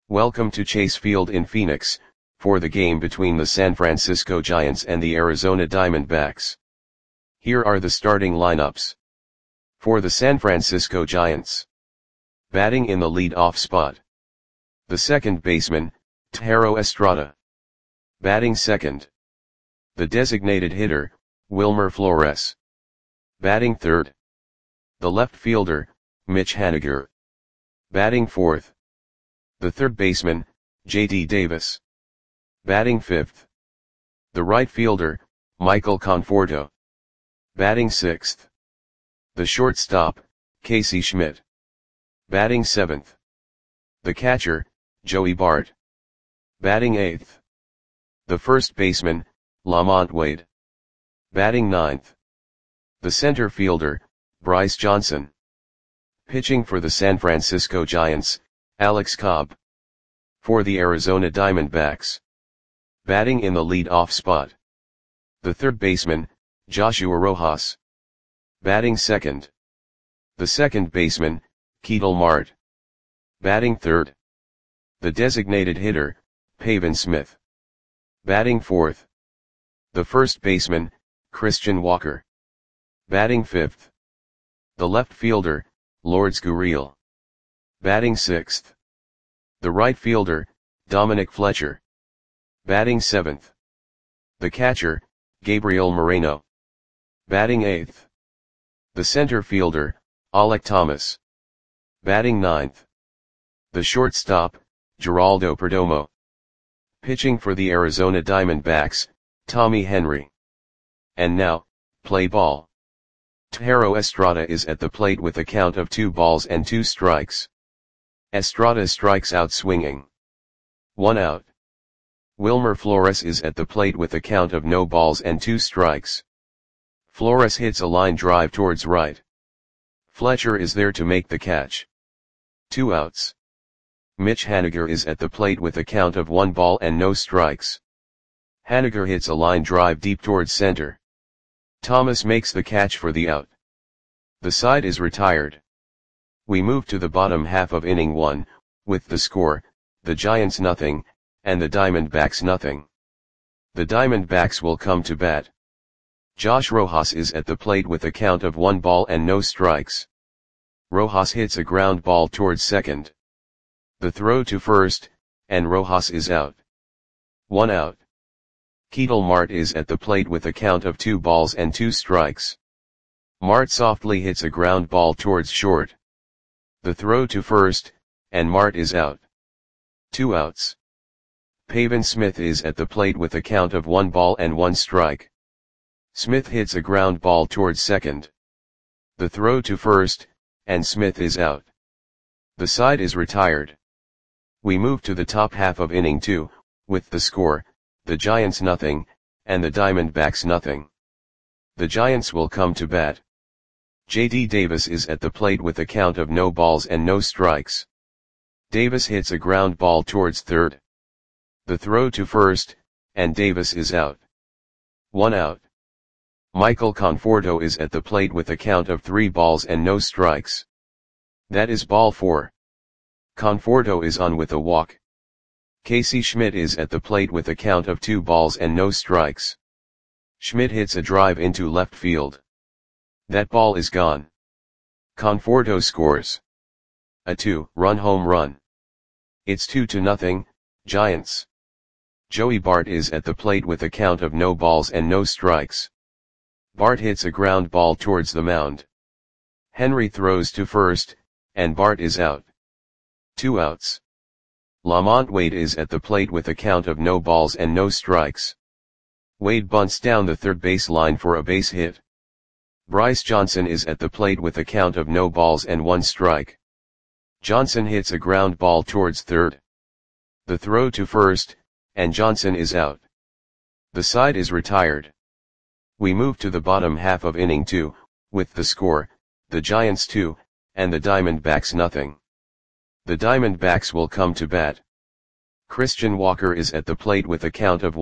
Welcome to Chase Field in Phoenix, for the game between the San Francisco Giants and the Arizona Diamondbacks. Here are the starting lineups. For the San Francisco Giants. Batting in the lead-off spot. The second baseman, Thairo Estrada. Batting second. The designated hitter, Wilmer Flores. Batting third. The left fielder, Mitch Haniger. Batting fourth. The third baseman, J.D. Davis. Batting fifth. The right fielder, Michael Conforto. Batting sixth. The shortstop, Casey Schmidt. Batting seventh. The catcher, Joey Bart. Batting eighth. The first baseman, Lamont Wade. Batting ninth. The center fielder, Bryce Johnson. Pitching for the San Francisco Giants, Alex Cobb. For the Arizona Diamondbacks. Batting in the lead-off spot. The third baseman, Joshua Rojas. Batting second. The second baseman, Ketel Marte. Batting third. The designated hitter, Pavin Smith. Batting fourth. The first baseman, Christian Walker. Batting fifth. The left fielder, Lourdes Gurriel. Batting sixth. The right fielder, Dominic Fletcher. Batting seventh. The catcher, Gabriel Moreno. Batting eighth. The center fielder, Alek Thomas. Batting ninth. The shortstop, Geraldo Perdomo. Pitching for the Arizona Diamondbacks, Tommy Henry. And now, play ball. Thairo Estrada is at the plate with a count of 2-2 Estrada strikes out swinging. 1 out. Wilmer Flores is at the plate with a count of 0-2. Flores hits a line drive towards right. Fletcher is there to make the catch. 2 outs. Mitch Haniger is at the plate with a count of 1-0. Haniger hits a line drive deep towards center. Thomas makes the catch for the out. The side is retired. We move to the bottom half of inning 1, with the score, the Giants 0, and the Diamondbacks 0. The Diamondbacks will come to bat. Josh Rojas is at the plate with a count of 1-0. Rojas hits a ground ball towards second. The throw to first, and Rojas is out. 1 out. Ketel Marte is at the plate with a count of 2-2. Marte softly hits a ground ball towards short. The throw to first, and Marte is out. 2 outs. Pavin Smith is at the plate with a count of 1-1. Smith hits a ground ball towards second. The throw to first, and Smith is out. The side is retired. We move to the top half of inning 2, with the score, the Giants 0, and the Diamondbacks 0. The Giants will come to bat. J.D. Davis is at the plate with a count of 0-0. Davis hits a ground ball towards third. The throw to first, and Davis is out. 1 out. Michael Conforto is at the plate with a count of 3-0. That is ball 4. Conforto is on with a walk. Casey Schmidt is at the plate with a count of 2-0. Schmidt hits a drive into left field. That ball is gone. Conforto scores a 2-run home run. It's 2-0, Giants. Joey Bart is at the plate with a count of 0-0. Bart hits a ground ball towards the mound. Henry throws to first, and Bart is out. 2 outs. Lamont Wade is at the plate with a count of 0-0. Wade bunts down the third base line for a base hit. Bryce Johnson is at the plate with a count of 0-1. Johnson hits a ground ball towards third. The throw to first, and Johnson is out. The side is retired. We move to the bottom half of inning 2, with the score, the Giants 2, and the Diamondbacks 0. The Diamondbacks will come to bat. Christian Walker is at the plate with a count of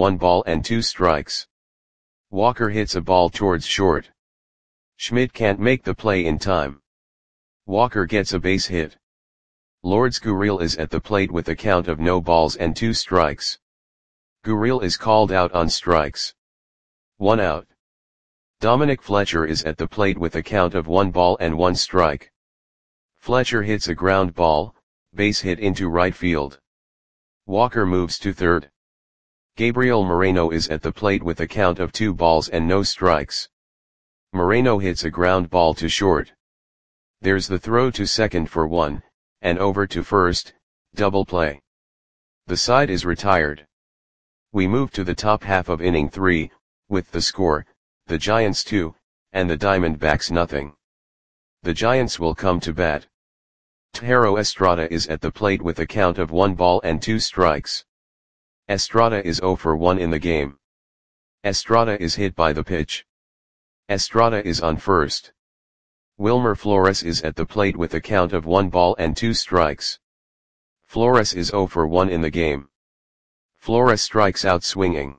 1-2. Walker hits a ball towards short. Schmidt can't make the play in time. Walker gets a base hit. Lourdes Gurriel is at the plate with a count of no balls and 2 strikes. Gurriel is called out on strikes. 1 out. Dominic Fletcher is at the plate with a count of 1 ball and 1 strike. Fletcher hits a ground ball, base hit into right field. Walker moves to third. Gabriel Moreno is at the plate with a count of 2 balls and no strikes. Moreno hits a ground ball to short. There's the throw to second for 1, and over to first, double play. The side is retired. We move to the top half of inning 3, with the score, the Giants 2, and the Diamondbacks nothing. The Giants will come to bat. Thairo Estrada is at the plate with a count of 1 ball and 2 strikes. Estrada is 0 for 1 in the game. Estrada is hit by the pitch. Estrada is on first. Wilmer Flores is at the plate with a count of 1 ball and 2 strikes. Flores is 0 for 1 in the game. Flores strikes out swinging.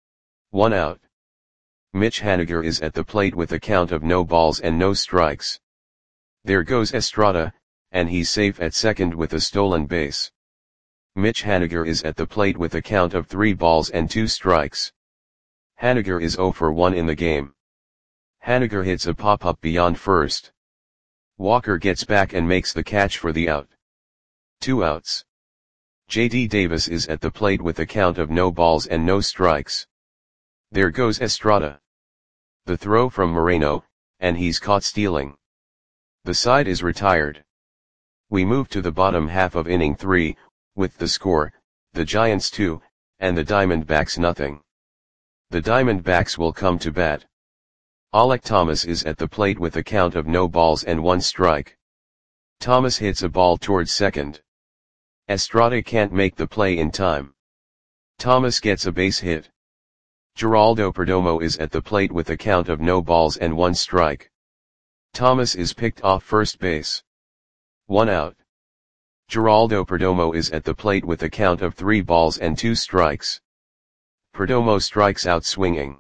1 out. Mitch Haniger is at the plate with a count of no balls and no strikes. There goes Estrada, and he's safe at second with a stolen base. Mitch Haniger is at the plate with a count of 3 balls and 2 strikes. Haniger is 0 for 1 in the game. Haniger hits a pop-up beyond first. Walker gets back and makes the catch for the out. 2 outs. J.D. Davis is at the plate with a count of no balls and no strikes. There goes Estrada. The throw from Moreno, and he's caught stealing. The side is retired. We move to the bottom half of inning 3, with the score, the Giants 2, and the Diamondbacks nothing. The Diamondbacks will come to bat. Alek Thomas is at the plate with a count of no balls and 1 strike. Thomas hits a ball towards second. Estrada can't make the play in time. Thomas gets a base hit. Geraldo Perdomo is at the plate with a count of no balls and 1 strike. Thomas is picked off first base. 1 out. Geraldo Perdomo is at the plate with a count of 3 balls and 2 strikes. Perdomo strikes out swinging.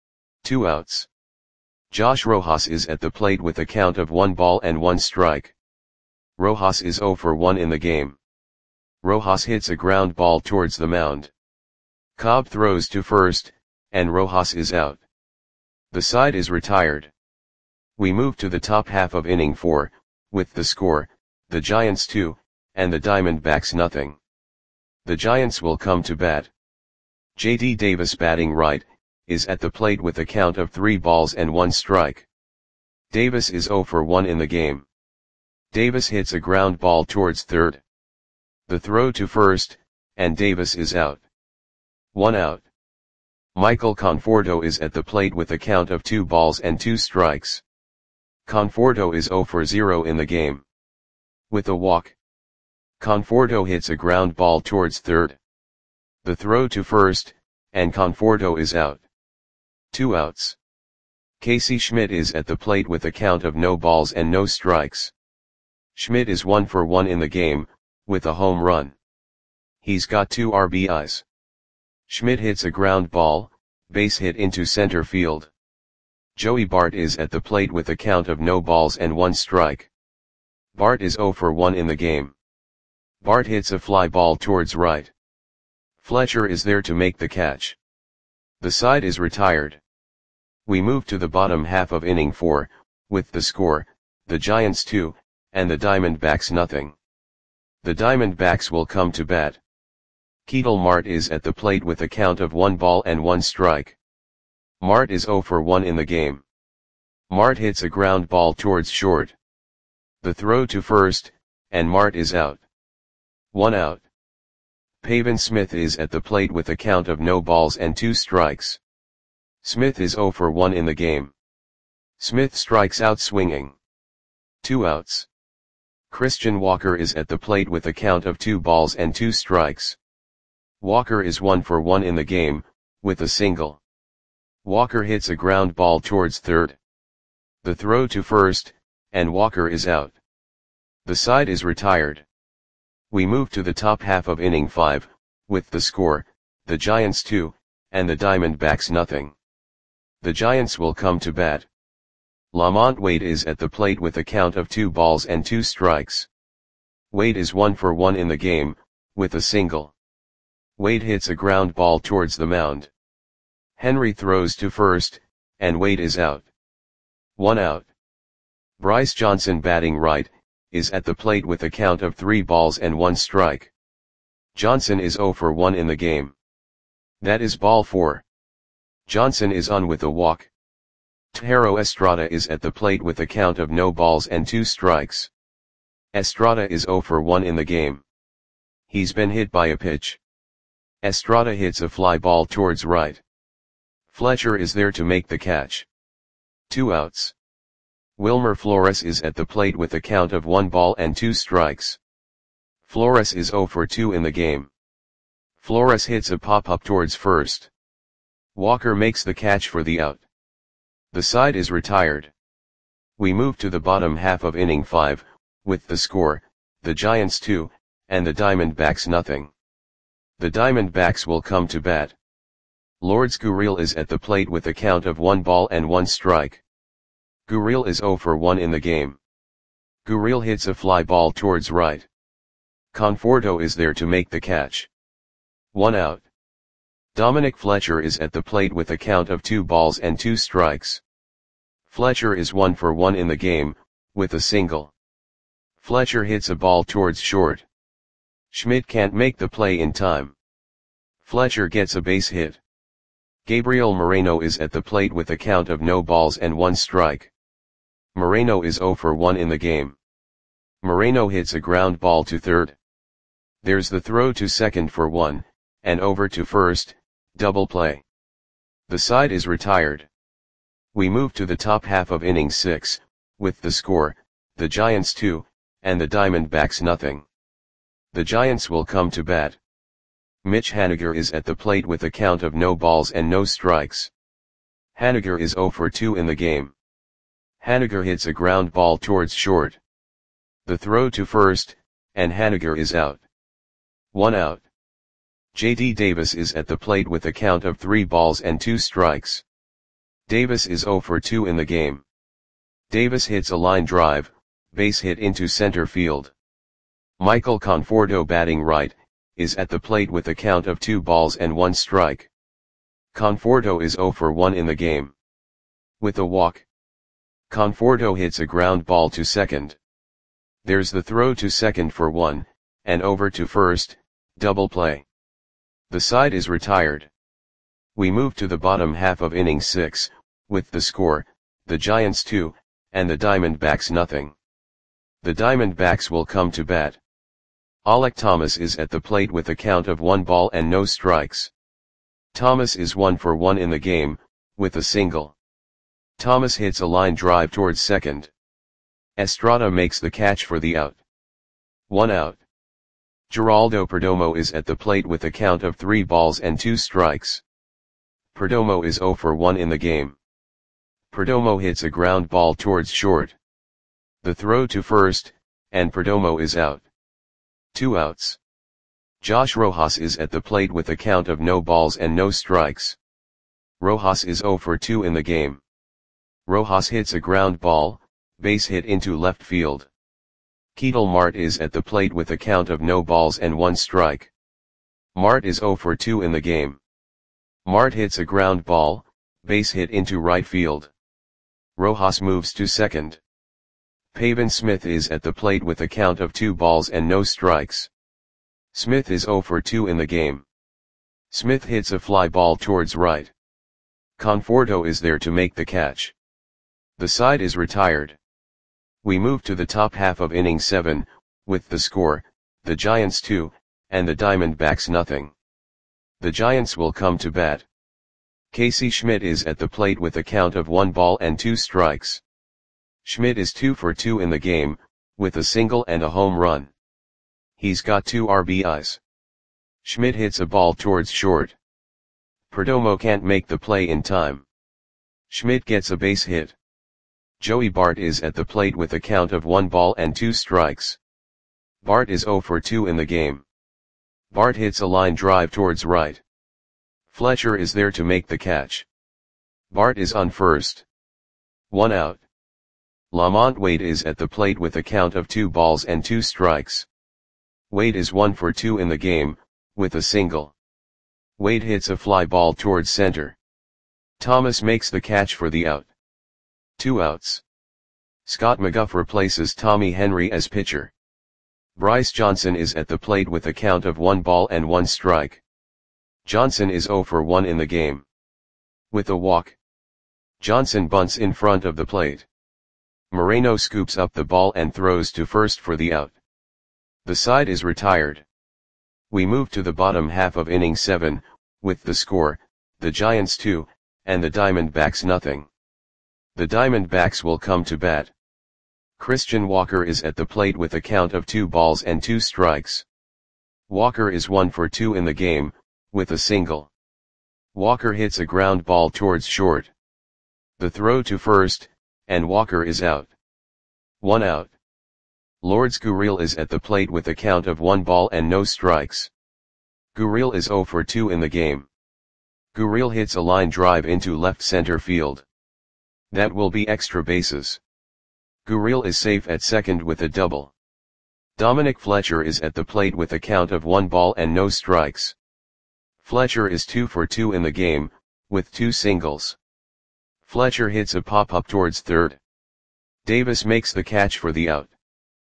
2 outs. Josh Rojas is at the plate with a count of 1 ball and 1 strike. Rojas is 0 for 1 in the game. Rojas hits a ground ball towards the mound. Cobb throws to first, and Rojas is out. The side is retired. We move to the top half of inning 4, with the score, the Giants 2, and the Diamondbacks nothing. The Giants will come to bat. J.D. Davis batting right, is at the plate with a count of 3 balls and 1 strike. Davis is 0 for 1 in the game. Davis hits a ground ball towards third. The throw to first, and Davis is out. 1 out. Michael Conforto is at the plate with a count of 2 balls and 2 strikes. Conforto is 0 for 0 in the game. With a walk, Conforto hits a ground ball towards third. The throw to first, and Conforto is out. 2 outs. Casey Schmidt is at the plate with a count of no balls and no strikes. Schmidt is 1 for 1 in the game, with a home run. He's got 2 RBIs. Schmidt hits a ground ball, base hit into center field. Joey Bart is at the plate with a count of no balls and 1 strike. Bart is 0 for 1 in the game. Bart hits a fly ball towards right. Fletcher is there to make the catch. The side is retired. We move to the bottom half of inning 4, with the score, the Giants 2, and the Diamondbacks nothing. The Diamondbacks will come to bat. Ketel Marte is at the plate with a count of 1 ball and 1 strike. Marte is 0 for 1 in the game. Marte hits a ground ball towards short. The throw to first, and Marte is out. 1 out. Pavin Smith is at the plate with a count of no balls and 2 strikes. Smith is 0 for 1 in the game. Smith strikes out swinging. 2 outs. Christian Walker is at the plate with a count of 2 balls and 2 strikes. Walker is 1 for 1 in the game, with a single. Walker hits a ground ball towards third. The throw to first, and Walker is out. The side is retired. We move to the top half of inning 5, with the score, the Giants 2, and the Diamondbacks nothing. The Giants will come to bat. Lamont Wade is at the plate with a count of 2 balls and 2 strikes. Wade is 1 for 1 in the game, with a single. Wade hits a ground ball towards the mound. Henry throws to first, and Wade is out. 1 out. Bryce Johnson, batting right, is at the plate with a count of 3 balls and 1 strike. Johnson is 0 for 1 in the game. That is ball 4. Johnson is on with a walk. Thairo Estrada is at the plate with a count of no balls and 2 strikes. Estrada is 0 for 1 in the game. He's been hit by a pitch. Estrada hits a fly ball towards right. Fletcher is there to make the catch. 2 outs. Wilmer Flores is at the plate with a count of 1 ball and 2 strikes. Flores is 0 for 2 in the game. Flores hits a pop-up towards first. Walker makes the catch for the out. The side is retired. We move to the bottom half of inning 5, with the score, the Giants 2, and the Diamondbacks nothing. The Diamondbacks will come to bat. Lourdes Gurriel is at the plate with a count of 1 ball and 1 strike. Gurriel is 0 for 1 in the game. Gurriel hits a fly ball towards right. Conforto is there to make the catch. 1 out. Dominic Fletcher is at the plate with a count of 2 balls and 2 strikes. Fletcher is 1 for 1 in the game, with a single. Fletcher hits a ball towards short. Schmidt can't make the play in time. Fletcher gets a base hit. Gabriel Moreno is at the plate with a count of no balls and 1 strike. Moreno is 0 for 1 in the game. Moreno hits a ground ball to third. There's the throw to second for 1, and over to first, double play. The side is retired. We move to the top half of inning 6, with the score, the Giants 2, and the Diamondbacks nothing. The Giants will come to bat. Mitch Haniger is at the plate with a count of no balls and no strikes. Haniger is 0 for 2 in the game. Haniger hits a ground ball towards short. The throw to first, and Haniger is out. 1 out. J.D. Davis is at the plate with a count of 3 balls and 2 strikes. Davis is 0 for 2 in the game. Davis hits a line drive, base hit into center field. Michael Conforto, batting right, is at the plate with a count of 2 balls and 1 strike. Conforto is 0 for 1 in the game. With a walk. Conforto hits a ground ball to second. There's the throw to second for 1, and over to first, double play. The side is retired. We move to the bottom half of inning 6, with the score, the Giants 2, and the Diamondbacks nothing. The Diamondbacks will come to bat. Alek Thomas is at the plate with a count of 1 ball and no strikes. Thomas is 1 for 1 in the game, with a single. Thomas hits a line drive towards second. Estrada makes the catch for the out. 1 out. Geraldo Perdomo is at the plate with a count of 3 balls and 2 strikes. Perdomo is 0 for 1 in the game. Perdomo hits a ground ball towards short. The throw to first, and Perdomo is out. 2 outs. Josh Rojas is at the plate with a count of no balls and no strikes. Rojas is 0 for 2 in the game. Rojas hits a ground ball, base hit into left field. Ketel Marte is at the plate with a count of no balls and 1 strike. Marte is 0 for 2 in the game. Marte hits a ground ball, base hit into right field. Rojas moves to second. Pavin Smith is at the plate with a count of 2 balls and no strikes. Smith is 0 for 2 in the game. Smith hits a fly ball towards right. Conforto is there to make the catch. The side is retired. We move to the top half of inning 7, with the score, the Giants 2, and the Diamondbacks nothing. The Giants will come to bat. Casey Schmidt is at the plate with a count of 1 ball and 2 strikes. Schmidt is 2 for 2 in the game, with a single and a home run. He's got 2 RBIs. Schmidt hits a ball towards short. Perdomo can't make the play in time. Schmidt gets a base hit. Joey Bart is at the plate with a count of 1 ball and 2 strikes. Bart is 0 for 2 in the game. Bart hits a line drive towards right. Fletcher is there to make the catch. Bart is on first. 1 out. Lamont Wade is at the plate with a count of 2 balls and 2 strikes. Wade is 1 for 2 in the game, with a single. Wade hits a fly ball towards center. Thomas makes the catch for the out. 2 outs. Scott McGough replaces Tommy Henry as pitcher. Bryce Johnson is at the plate with a count of 1 ball and 1 strike. Johnson is 0 for 1 in the game. With a walk. Johnson bunts in front of the plate. Moreno scoops up the ball and throws to first for the out. The side is retired. We move to the bottom half of inning 7, with the score, the Giants 2, and the Diamondbacks nothing. The Diamondbacks will come to bat. Christian Walker is at the plate with a count of 2 balls and 2 strikes. Walker is 1 for 2 in the game, with a single. Walker hits a ground ball towards short. The throw to first, and Walker is out. 1 out. Lourdes Gurriel is at the plate with a count of 1 ball and no strikes. Gurriel is 0 for 2 in the game. Gurriel hits a line drive into left center field. That will be extra bases. Gurriel is safe at second with a double. Dominic Fletcher is at the plate with a count of 1 ball and no strikes. Fletcher is 2 for 2 in the game, with 2 singles. Fletcher hits a pop-up towards third. Davis makes the catch for the out.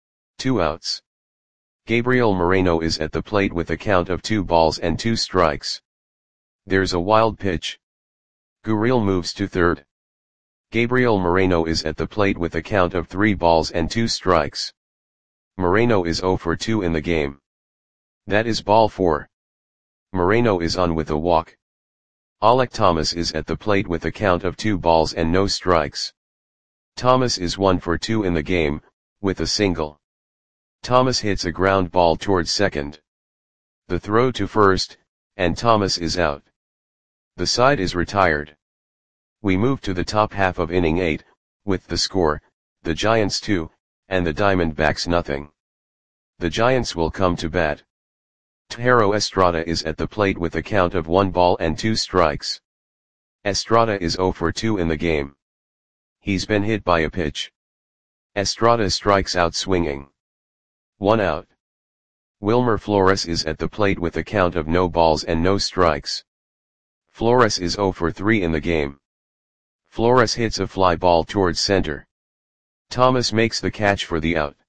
2 outs. Gabriel Moreno is at the plate with a count of 2 balls and 2 strikes. There's a wild pitch. Gurriel moves to third. Gabriel Moreno is at the plate with a count of 3 balls and 2 strikes. Moreno is 0 for 2 in the game. That is ball 4. Moreno is on with a walk. Alek Thomas is at the plate with a count of 2 balls and no strikes. Thomas is 1 for 2 in the game, with a single. Thomas hits a ground ball towards second. The throw to first, and Thomas is out. The side is retired. We move to the top half of inning 8, with the score, the Giants 2, and the Diamondbacks nothing. The Giants will come to bat. Thairo Estrada is at the plate with a count of 1 ball and 2 strikes. Estrada is 0 for 2 in the game. He's been hit by a pitch. Estrada strikes out swinging. 1 out. Wilmer Flores is at the plate with a count of no balls and no strikes. Flores is 0 for 3 in the game. Flores hits a fly ball towards center. Thomas makes the catch for the out.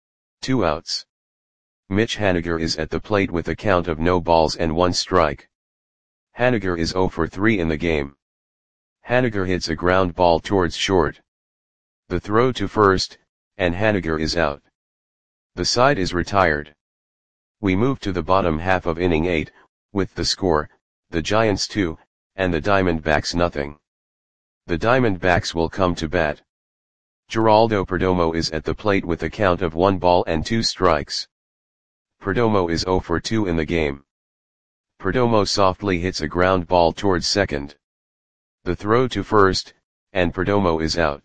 2 outs. Mitch Haniger is at the plate with a count of no balls and 1 strike. Haniger is 0 for 3 in the game. Haniger hits a ground ball towards short. The throw to first, and Haniger is out. The side is retired. We move to the bottom half of inning 8, with the score, the Giants 2, and the Diamondbacks nothing. The Diamondbacks will come to bat. Geraldo Perdomo is at the plate with a count of 1 ball and 2 strikes. Perdomo is 0 for 2 in the game. Perdomo softly hits a ground ball towards second. The throw to first, and Perdomo is out.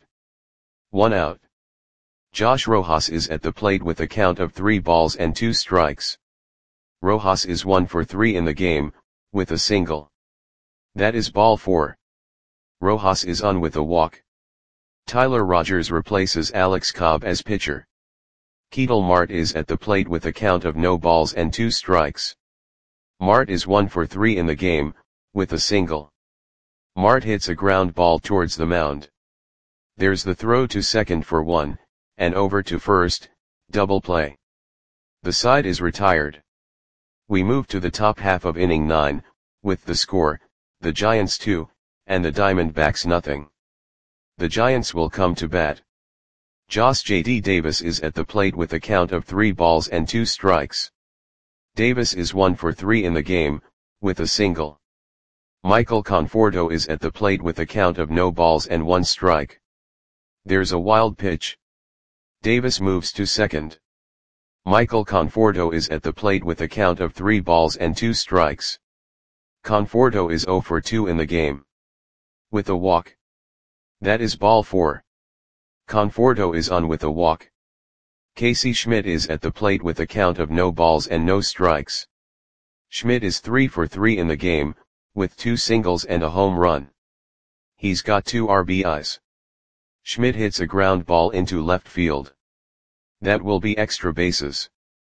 1 out. Josh Rojas is at the plate with a count of 3 balls and 2 strikes. Rojas is 1 for 3 in the game, with a single. That is ball 4. Rojas is on with a walk. Tyler Rogers replaces Alex Cobb as pitcher. Ketel Marte is at the plate with a count of no balls and 2 strikes. Marte is 1 for 3 in the game, with a single. Marte hits a ground ball towards the mound. There's the throw to second for 1, and over to first, double play. The side is retired. We move to the top half of inning 9, with the score, the Giants 2, and the Diamondbacks nothing. The Giants will come to bat. Josh J.D. Davis is at the plate with a count of 3 balls and 2 strikes. Davis is 1 for 3 in the game, with a single. Michael Conforto is at the plate with a count of no balls and 1 strike. There's a wild pitch. Davis moves to second. Michael Conforto is at the plate with a count of 3 balls and 2 strikes. Conforto is 0 for 2 in the game. With a walk. That is ball 4. Conforto is on with a walk. Casey Schmidt is at the plate with a count of no balls and no strikes. Schmidt is 3 for 3 in the game, with 2 singles and a home run. He's got 2 RBIs. Schmidt hits a ground ball into left field. That will be extra bases.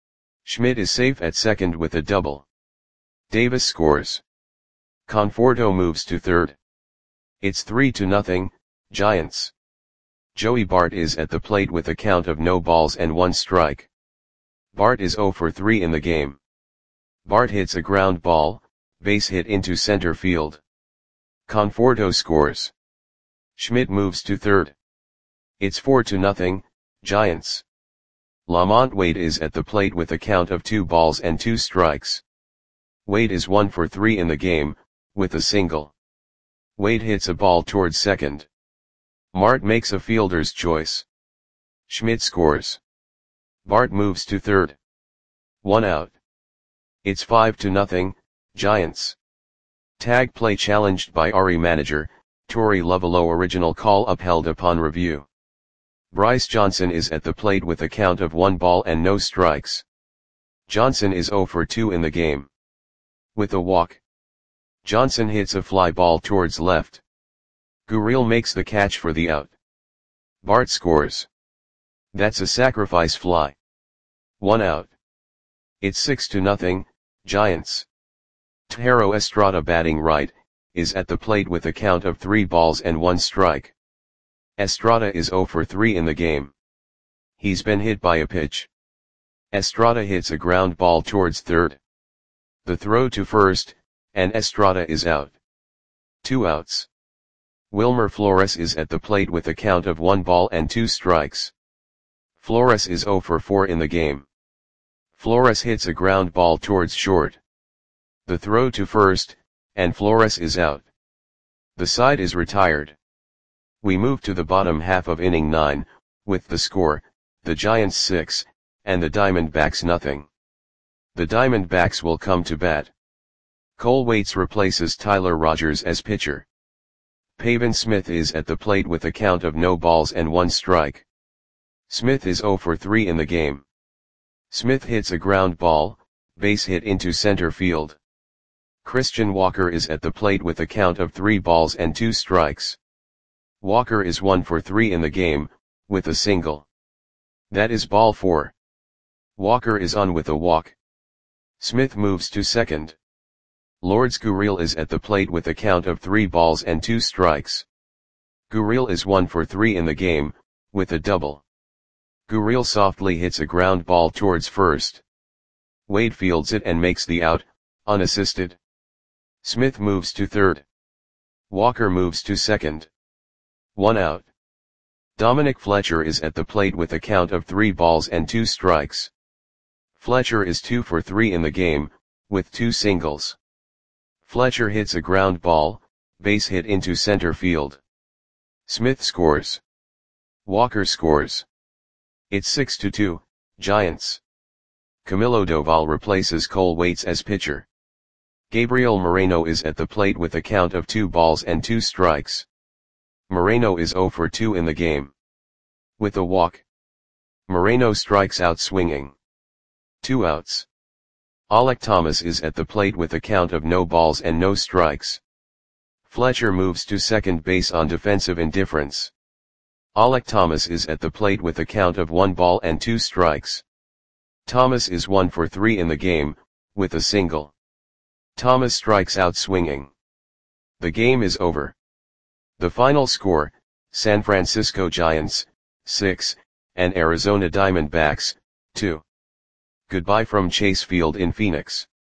Schmidt is safe at second with a double. Davis scores. Conforto moves to third. It's 3-0, Giants. Joey Bart is at the plate with a count of no balls and 1 strike. Bart is 0 for 3 in the game. Bart hits a ground ball, base hit into center field. Conforto scores. Schmidt moves to third. It's 4-0, Giants. Lamont Wade is at the plate with a count of 2 balls and 2 strikes. Wade is 1 for 3 in the game, with a single. Wade hits a ball towards second. Mart makes a fielder's choice. Schmidt scores. Bart moves to third. 1 out. It's 5-0, Giants. Tag play challenged by Ari manager, Torey Lovullo. Original call upheld upon review. Bryce Johnson is at the plate with a count of 1 ball and no strikes. Johnson is 0 for 2 in the game. With a walk. Johnson hits a fly ball towards left. Gurriel makes the catch for the out. Bart scores. That's a sacrifice fly. 1 out. It's 6-0, Giants. Thairo Estrada, batting right, is at the plate with a count of 3 balls and 1 strike. Estrada is 0 for 3 in the game. He's been hit by a pitch. Estrada hits a ground ball towards third. The throw to first, and Estrada is out. 2 outs. Wilmer Flores is at the plate with a count of 1 ball and 2 strikes. Flores is 0 for 4 in the game. Flores hits a ground ball towards short. The throw to first, and Flores is out. The side is retired. We move to the bottom half of inning 9, with the score, the Giants 6, and the Diamondbacks nothing. The Diamondbacks will come to bat. Cole Waits replaces Tyler Rogers as pitcher. Pavin Smith is at the plate with a count of no balls and 1 strike. Smith is 0 for 3 in the game. Smith hits a ground ball, base hit into center field. Christian Walker is at the plate with a count of 3 balls and 2 strikes. Walker is 1 for 3 in the game, with a single. That is ball 4. Walker is on with a walk. Smith moves to second. Lourdes Gurriel is at the plate with a count of 3 balls and 2 strikes. Gurriel is 1 for 3 in the game, with a double. Gurriel softly hits a ground ball towards first. Wade fields it and makes the out, unassisted. Smith moves to third. Walker moves to second. 1 out. Dominic Fletcher is at the plate with a count of 3 balls and 2 strikes. Fletcher is 2 for 3 in the game, with 2 singles. Fletcher hits a ground ball, base hit into center field. Smith scores. Walker scores. It's 6-2, Giants. Camilo Doval replaces Cole Waits as pitcher. Gabriel Moreno is at the plate with a count of 2 balls and 2 strikes. Moreno is 0 for 2 in the game. With a walk. Moreno strikes out swinging. 2 outs. Alek Thomas is at the plate with a count of no balls and no strikes. Fletcher moves to second base on defensive indifference. Alek Thomas is at the plate with a count of 1 ball and 2 strikes. Thomas is 1 for 3 in the game, with a single. Thomas strikes out swinging. The game is over. The final score, San Francisco Giants, 6, and Arizona Diamondbacks, 2. Goodbye from Chase Field in Phoenix.